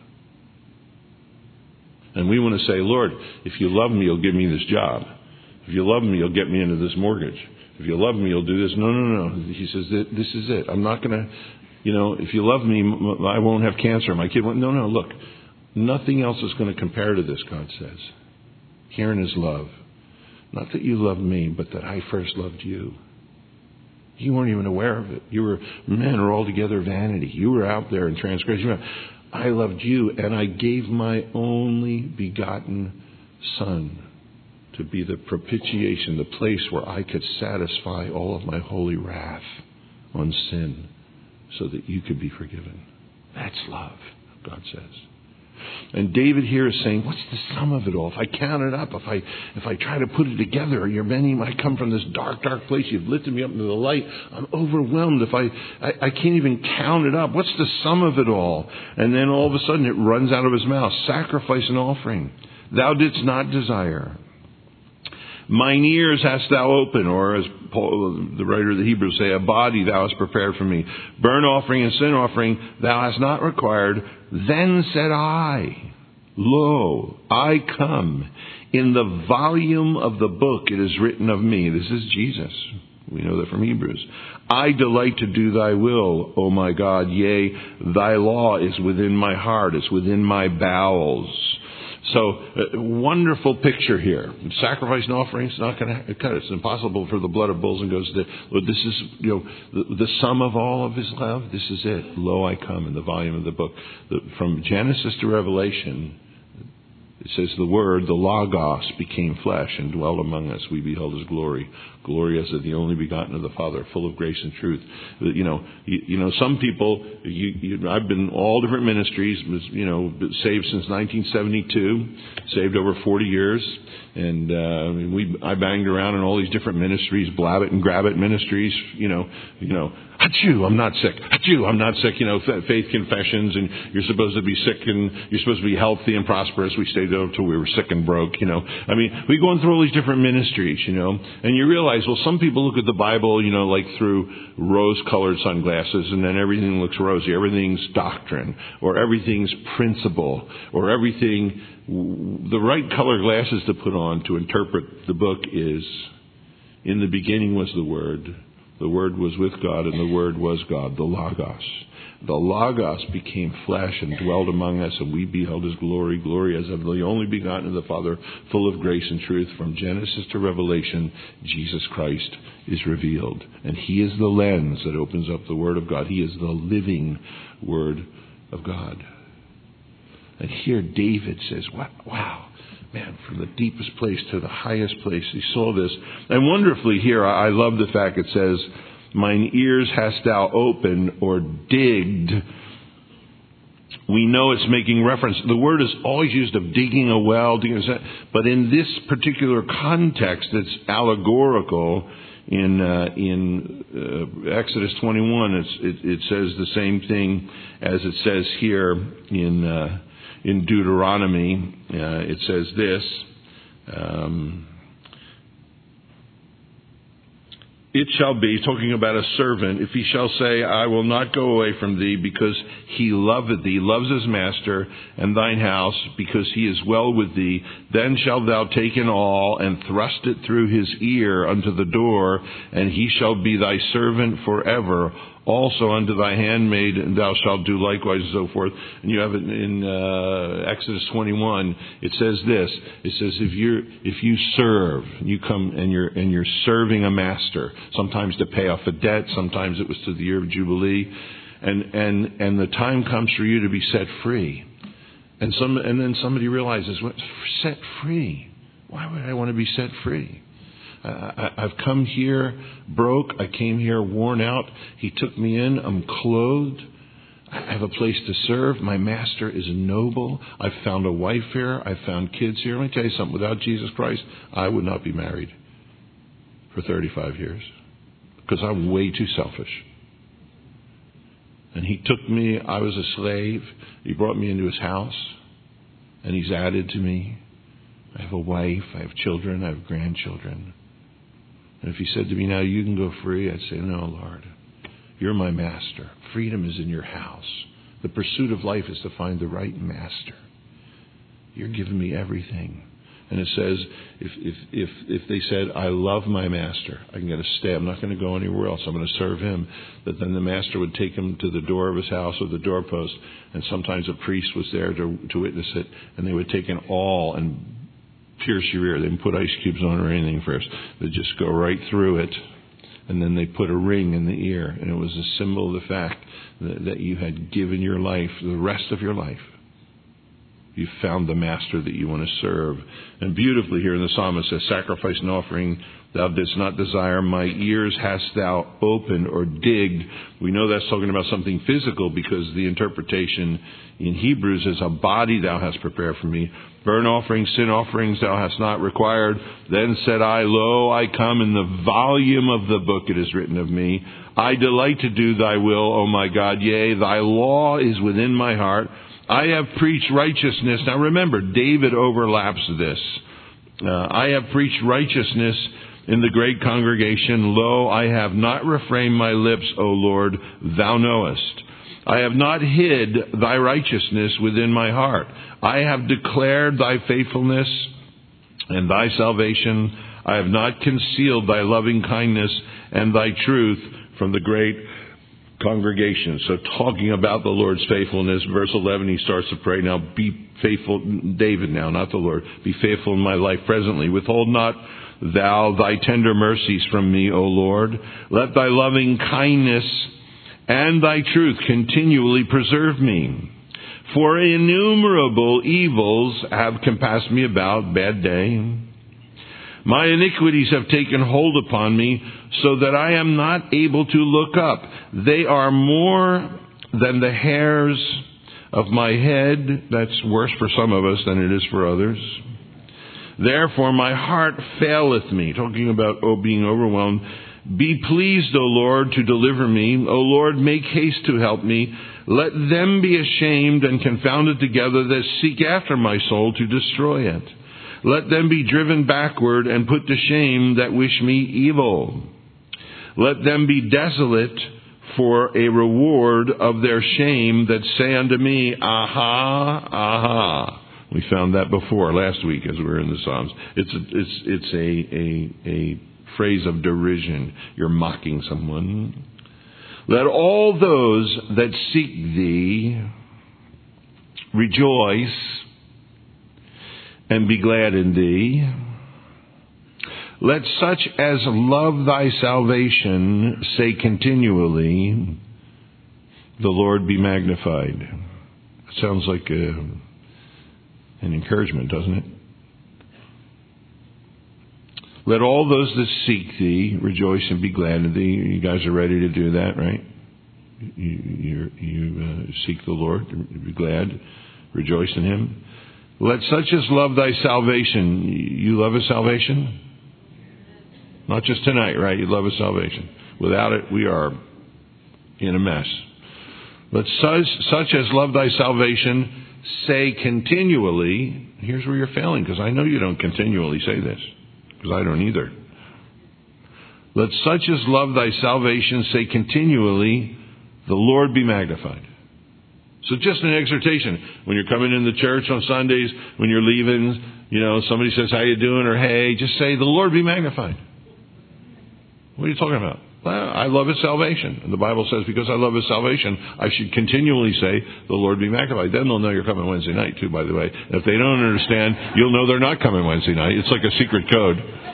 And we want to say, Lord, if you love me, you'll give me this job. If you love me, you'll get me into this mortgage. If you love me, you'll do this. No, no, no. He says, this is it. I'm not going to, you know, if you love me, I won't have cancer. My kid won't. No, no, look. Nothing else is going to compare to this, God says. Here in his love. Not that you loved me, but that I first loved you. You weren't even aware of it. You were, men are altogether vanity. You were out there in transgression. I loved you, and I gave my only begotten Son to be the propitiation, the place where I could satisfy all of my holy wrath on sin so that you could be forgiven. That's love, God says. And David here is saying, what's the sum of it all? If I count it up, if I if I try to put it together, you're many, I come from this dark, dark place. You've lifted me up into the light. I'm overwhelmed. If I, I, I can't even count it up. What's the sum of it all? And then all of a sudden it runs out of his mouth. Sacrifice and offering. Thou didst not desire. Mine ears hast thou opened, or as Paul, the writer of the Hebrews say, a body thou hast prepared for me. Burnt offering and sin offering thou hast not required. Then said I, Lo, I come. In the volume of the book it is written of me. This is Jesus. We know that from Hebrews. I delight to do thy will, O my God. Yea, thy law is within my heart. It's within my bowels. So, uh, wonderful picture here. Sacrifice and offering is not going to cut it. It's impossible for the blood of bulls and goats to. Lord, this is, you know, the, the sum of all of his love. This is it. Lo, I come, in the volume of the book. The, from Genesis to Revelation, It says the Word, the Logos, became flesh and dwelt among us. We beheld His glory. Glory as of the only begotten of the Father, full of grace and truth. You know, you, you know, some people, you, you, I've been in all different ministries, you know, saved since nineteen seventy-two, saved over forty years. And uh, we, I banged around in all these different ministries, blab it and grab it ministries, you know, you know, achoo, I'm not sick. Achoo, I'm not sick. You know, faith confessions, and you're supposed to be sick and you're supposed to be healthy and prosperous. We stayed there until we were sick and broke, you know. I mean, we go through all these different ministries, you know, and you realize, well, some people look at the Bible, you know, like through rose-colored sunglasses, and then everything looks rosy. Everything's doctrine, or everything's principle, or everything. The right color glasses to put on to interpret the book is, in the beginning was the Word. The Word was with God, and the Word was God, the Logos. The Logos became flesh and dwelt among us, and we beheld His glory, glory as of the only begotten of the Father, full of grace and truth. From Genesis to Revelation, Jesus Christ is revealed. And He is the lens that opens up the Word of God. He is the living Word of God. And here David says, wow, wow. Man, from the deepest place to the highest place, he saw this. And wonderfully here, I love the fact it says, mine ears hast thou opened or digged. We know it's making reference. The word is always used of digging a well, digging a, but in this particular context, it's allegorical. In uh, in uh, Exodus twenty-one, it's, it, it says the same thing as it says here in uh, in Deuteronomy. Uh, it says this. Um, It shall be, talking about a servant, if he shall say, I will not go away from thee, because he loveth thee, loves his master, and thine house, because he is well with thee, then shalt thou take an awl, and thrust it through his ear unto the door, and he shall be thy servant forever. Also unto thy handmaid, and thou shalt do likewise, and so forth. And you have it in uh, Exodus twenty-one. It says this. It says if you if you serve, you come and you're and you're serving a master. Sometimes to pay off a debt. Sometimes it was to the year of Jubilee, and and and the time comes for you to be set free. And some and then somebody realizes, what, set free? Why would I want to be set free? Uh, I've come here broke. I came here worn out. He took me in. I'm clothed. I have a place to serve. My master is noble. I've found a wife here. I've found kids here. Let me tell you something. Without Jesus Christ, I would not be married for thirty-five years because I'm way too selfish. And he took me. I was a slave. He brought me into his house, and he's added to me. I have a wife. I have children. I have grandchildren. And if he said to me, now you can go free, I'd say, no, Lord, you're my master. Freedom is in your house. The pursuit of life is to find the right master. You're giving me everything. And it says, if if if if they said, I love my master, I can get a stay. I'm not going to go anywhere else. I'm going to serve him. That then the master would take him to the door of his house or the doorpost. And sometimes a priest was there to to witness it. And they would take an awl and pierce your ear. They didn't put ice cubes on or anything first. They'd just go right through it. And then they put a ring in the ear. And it was a symbol of the fact that, that you had given your life, the rest of your life. You found the master that you want to serve. And beautifully here in the psalm it says, sacrifice and offering thou didst not desire. My ears hast thou opened or digged. We know that's talking about something physical because the interpretation in Hebrews is a body thou hast prepared for me. Burnt offerings, sin offerings thou hast not required. Then said I, lo, I come, in the volume of the book it is written of me. I delight to do thy will, O my God. Yea, thy law is within my heart. I have preached righteousness. Now remember, David overlaps this. Uh, I have preached righteousness in the great congregation. Lo, I have not refrained my lips, O Lord, thou knowest. I have not hid thy righteousness within my heart. I have declared thy faithfulness and thy salvation. I have not concealed thy loving kindness and thy truth from the great congregation. So talking about the Lord's faithfulness, verse eleven, he starts to pray, now be faithful, David now, not the Lord, be faithful in my life presently. Withhold not thou thy tender mercies from me, O Lord. Let thy loving kindness and thy truth continually preserve me. For innumerable evils have compassed me about, bad day. My iniquities have taken hold upon me, so that I am not able to look up. They are more than the hairs of my head. That's worse for some of us than it is for others. Therefore my heart faileth me. Talking about oh, being overwhelmed. Be pleased, O Lord, to deliver me. O Lord, make haste to help me. Let them be ashamed and confounded together that seek after my soul to destroy it. Let them be driven backward and put to shame that wish me evil. Let them be desolate for a reward of their shame that say unto me, aha, aha. We found that before last week as we were in the Psalms. It's a, it's it's a a a phrase of derision. You're mocking someone. Let all those that seek thee rejoice and be glad in thee. Let such as love thy salvation say continually, the Lord be magnified. It sounds like a, an encouragement, doesn't it? Let all those that seek thee rejoice and be glad in thee. You guys are ready to do that, right? You, you, you uh, seek the Lord, be glad, rejoice in him. Let such as love thy salvation. You love his salvation? Not just tonight, right? You love his salvation. Without it, we are in a mess. Let such, such as love thy salvation say continually. Here's where you're failing, because I know you don't continually say this, because I don't either. Let such as love thy salvation say continually, the Lord be magnified. So just an exhortation. When you're coming in the church on Sundays, when you're leaving, you know, somebody says, how you doing? Or hey, just say, the Lord be magnified. What are you talking about? Well, I love his salvation. And the Bible says, because I love his salvation, I should continually say, the Lord be magnified. Then they'll know you're coming Wednesday night, too, by the way. If they don't understand, you'll know they're not coming Wednesday night. It's like a secret code.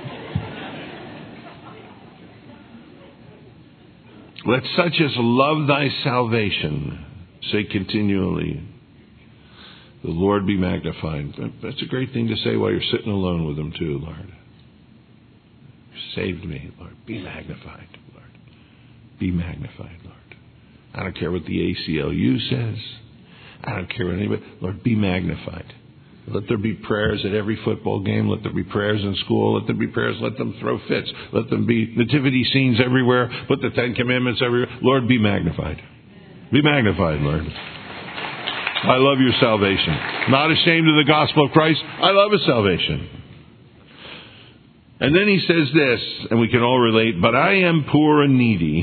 Let such as love thy salvation say continually, the Lord be magnified. That's a great thing to say while you're sitting alone with him, too, Lord. Saved me, Lord. Be magnified, Lord. Be magnified, Lord. I don't care what the A C L U says. I don't care what anybody. Lord, be magnified. Let there be prayers at every football game. Let there be prayers in school. Let there be prayers. Let them throw fits. Let them be nativity scenes everywhere. Put the Ten Commandments everywhere. Lord, be magnified. Be magnified, Lord. I love your salvation. Not ashamed of the gospel of Christ. I love his salvation. And then he says this, and we can all relate, but I am poor and needy.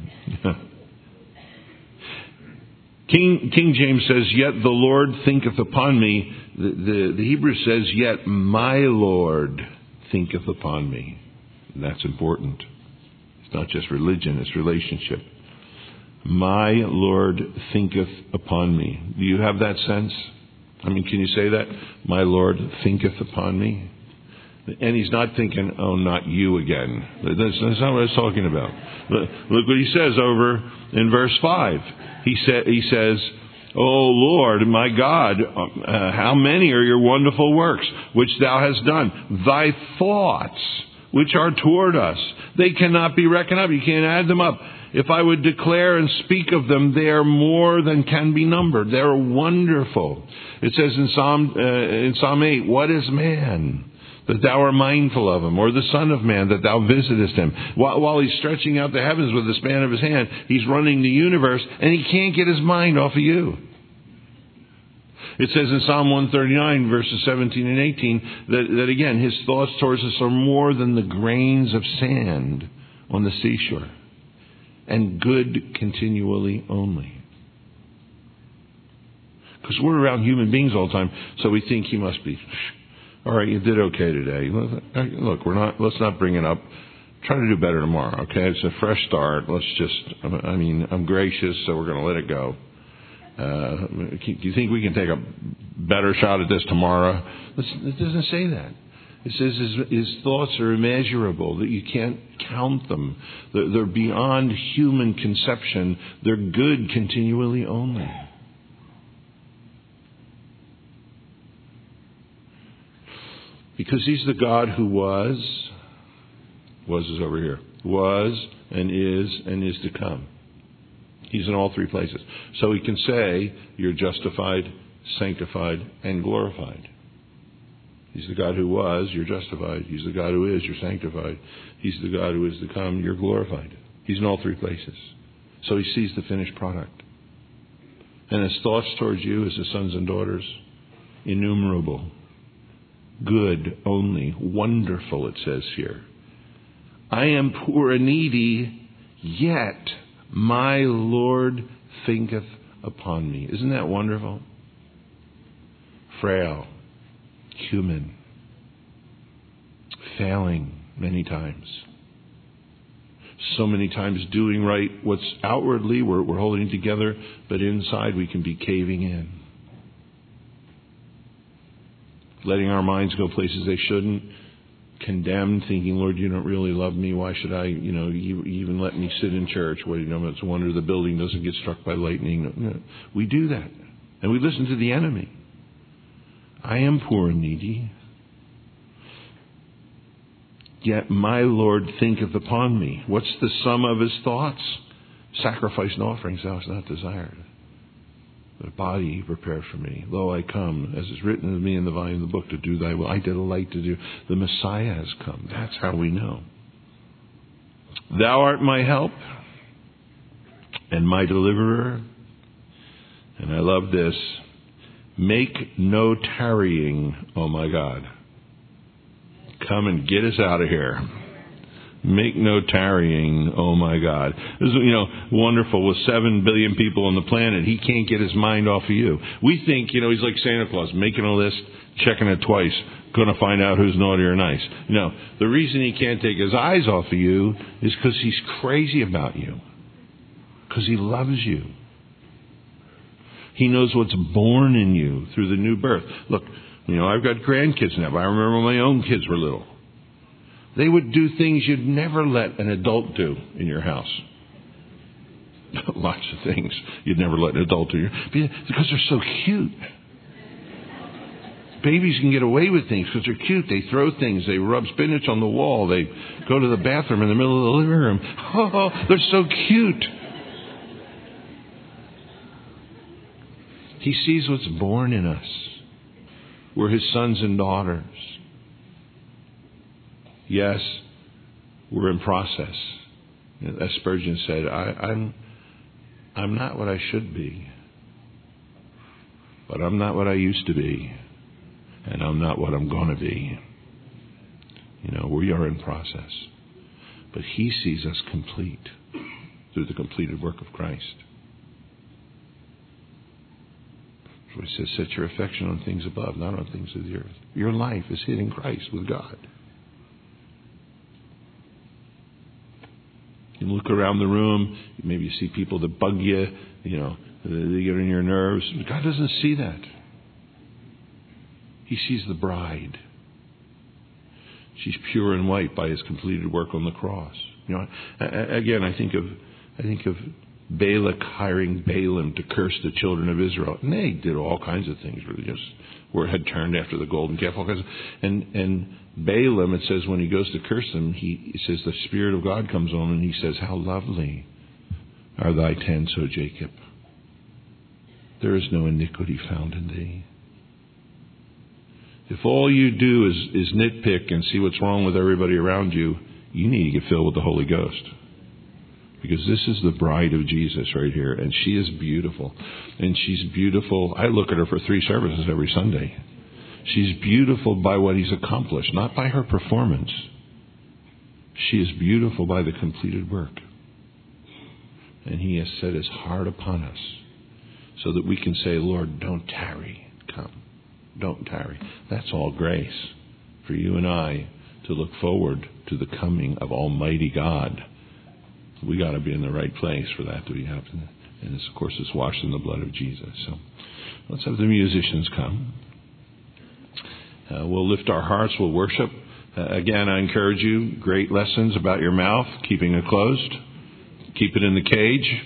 King, King James says, yet the Lord thinketh upon me. The, the, the Hebrew says, yet my Lord thinketh upon me. And that's important. It's not just religion, it's relationship. My Lord thinketh upon me. Do you have that sense? I mean, can you say that? My Lord thinketh upon me. And he's not thinking, oh, not you again. That's, that's not what I was talking about. Look what he says over in verse five. He, sa- he says, oh, Lord, my God, uh, how many are your wonderful works which thou hast done? Thy thoughts which are toward us, they cannot be reckoned up. You can't add them up. If I would declare and speak of them, they are more than can be numbered. They're wonderful. It says in Psalm, uh, in Psalm eight, what is man that thou art mindful of him, or the son of man that thou visitest him? While, while he's stretching out the heavens with the span of his hand, he's running the universe, and he can't get his mind off of you. It says in Psalm one thirty-nine, verses seventeen and eighteen, that, that again, his thoughts towards us are more than the grains of sand on the seashore, and good continually only. Because we're around human beings all the time, so we think he must be, all right, you did okay today. Look, we're not, let's not bring it up. Try to do better tomorrow, okay? It's a fresh start. Let's just, I mean, I'm gracious, so we're going to let it go. Uh, do you think we can take a better shot at this tomorrow? It doesn't say that. It says his, his thoughts are immeasurable, that you can't count them. They're, they're beyond human conception. They're good continually only. Because he's the God who was, was is over here, was and is and is to come. He's in all three places. So he can say, you're justified, sanctified, and glorified. He's the God who was, you're justified. He's the God who is, you're sanctified. He's the God who is to come, you're glorified. He's in all three places. So he sees the finished product. And his thoughts towards you as his sons and daughters, innumerable, good only, wonderful, it says here. I am poor and needy, yet my Lord thinketh upon me. Isn't that wonderful? Frail, human, failing many times. So many times doing right what's outwardly we're, we're holding together, but inside we can be caving in. Letting our minds go places they shouldn't. Condemned, thinking, Lord, you don't really love me. Why should I, you know, you even let me sit in church? Well, you know, it's a wonder the building doesn't get struck by lightning. No, no. We do that. And we listen to the enemy. I am poor and needy, yet my Lord thinketh upon me. What's the sum of his thoughts? Sacrifice and offerings thou hast not desired. The body he prepared for me. Lo, I come, as is written of me in the volume of the book, to do thy will. I delight to do. The Messiah has come. That's how we know. Thou art my help and my deliverer. And I love this. Make no tarrying, oh my God. Come and get us out of here. Make no tarrying, oh my God. This is, you know, wonderful. With seven billion people on the planet, he can't get his mind off of you. We think, you know, he's like Santa Claus, making a list, checking it twice, going to find out who's naughty or nice. No, the reason he can't take his eyes off of you is because he's crazy about you. Because he loves you. He knows what's born in you through the new birth. Look, you know, I've got grandkids now, but I remember when my own kids were little. They would do things you'd never let an adult do in your house. Lots of things you'd never let an adult do. Because they're so cute. Babies can get away with things because they're cute. They throw things. They rub spinach on the wall. They go to the bathroom in the middle of the living room. Oh, they're so cute. He sees what's born in us. We're his sons and daughters. Yes, we're in process. As Spurgeon said, I, I'm, I'm not what I should be. But I'm not what I used to be. And I'm not what I'm going to be. You know, we are in process. But he sees us complete through the completed work of Christ. So he says, set your affection on things above, not on things of the earth. Your life is hid in Christ with God. You look around the room, maybe you see people that bug you, you know, they get on your nerves. God doesn't see that. He sees the bride. She's pure and white by his completed work on the cross. You know, again, I think of, I think of Balak hiring Balaam to curse the children of Israel. And they did all kinds of things, really just where it had turned after the golden calf, all kinds of, and, and Balaam, it says, when he goes to curse them, he, he says the Spirit of God comes on and he says, how lovely are thy tents, O Jacob. There is no iniquity found in thee. If all you do is, is nitpick and see what's wrong with everybody around you, you need to get filled with the Holy Ghost. Because this is the bride of Jesus right here. And she is beautiful. And she's beautiful. I look at her for three services every Sunday. She's beautiful by what he's accomplished, not by her performance. She is beautiful by the completed work. And he has set his heart upon us so that we can say, Lord, don't tarry. Come. Don't tarry. That's all grace for you and I to look forward to the coming of Almighty God. We got to be in the right place for that to be happening. And this, of course, is washed in the blood of Jesus. So let's have the musicians come. Uh, we'll lift our hearts. We'll worship. Uh, again, I encourage you, great lessons about your mouth, keeping it closed. Keep it in the cage.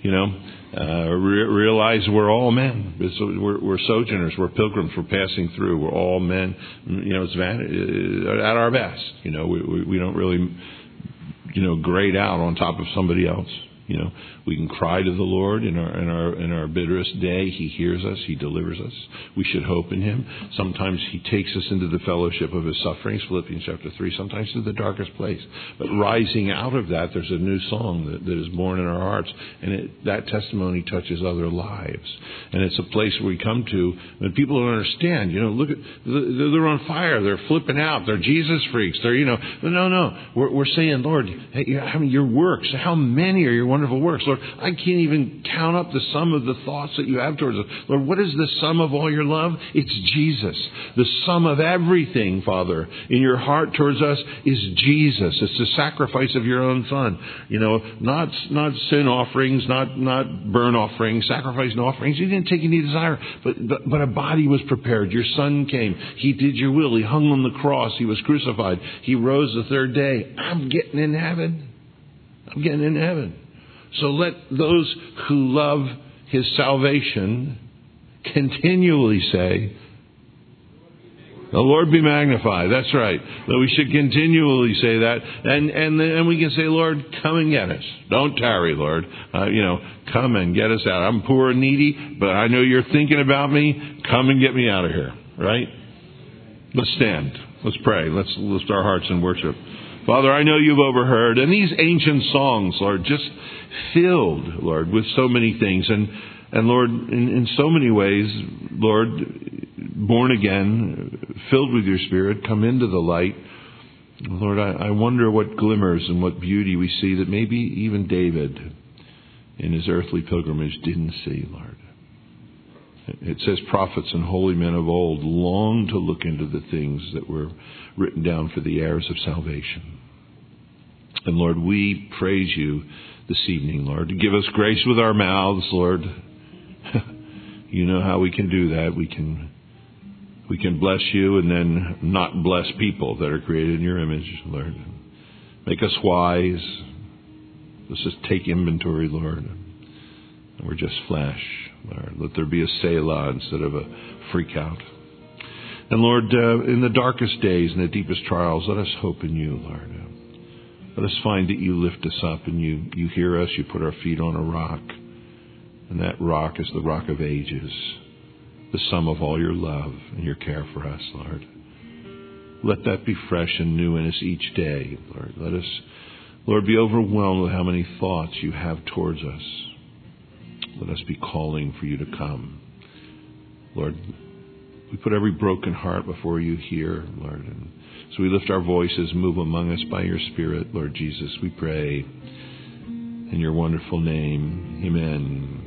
You know, uh, re- realize we're all men. We're, we're sojourners. We're pilgrims. We're passing through. We're all men. You know, it's van- at our best. You know, we, we, we don't really, you know, grade out on top of somebody else. You know, we can cry to the Lord in our in our in our bitterest day. He hears us. He delivers us. We should hope in Him. Sometimes He takes us into the fellowship of His sufferings, Philippians chapter three. Sometimes to the darkest place. But rising out of that, there's a new song that, that is born in our hearts, and it, that testimony touches other lives. And it's a place where we come to when people don't understand. You know, look at they're on fire. They're flipping out. They're Jesus freaks. They're you know no no. We're, we're saying, Lord, hey, I mean, your works. How many are your wonderful works? Lord, I can't even count up the sum of the thoughts that you have towards us. Lord, what is the sum of all your love? It's Jesus. The sum of everything, Father, in your heart towards us is Jesus. It's the sacrifice of your own Son. You know, not not sin offerings, not not burnt offerings, sacrifice and offerings. You didn't take any desire, but, but but a body was prepared. Your Son came. He did your will. He hung on the cross. He was crucified. He rose the third day. I'm getting in heaven. I'm getting in heaven. So let those who love His salvation continually say, the Lord be magnified. That's right. That we should continually say that. And and then we can say, Lord, come and get us. Don't tarry, Lord. Uh, you know, come and get us out. I'm poor and needy, but I know you're thinking about me. Come and get me out of here. Right? Let's stand. Let's pray. Let's lift our hearts in worship. Father, I know you've overheard. And these ancient songs, Lord, just filled, Lord, with so many things. And, and Lord, in, in so many ways, Lord, born again, filled with your Spirit, come into the light. Lord, I, I wonder what glimmers and what beauty we see that maybe even David in his earthly pilgrimage didn't see, Lord. It says prophets and holy men of old longed to look into the things that were written down for the heirs of salvation. And Lord, we praise you this evening, Lord, to give us grace with our mouths, Lord. You know how we can do that. We can we can bless you and then not bless people that are created in your image, Lord. Make us wise. Let's just take inventory, Lord. And we're just flesh, Lord. Let there be a Selah instead of a freak out. And Lord, uh, in the darkest days and the deepest trials, let us hope in you, Lord. Let us find that you lift us up and you, you hear us, you put our feet on a rock. And that rock is the rock of ages, the sum of all your love and your care for us, Lord. Let that be fresh and new in us each day, Lord. Let us, Lord, be overwhelmed with how many thoughts you have towards us. Let us be calling for you to come. Lord, we put every broken heart before you here, Lord. And so we lift our voices, move among us by your Spirit, Lord Jesus. We pray in your wonderful name. Amen.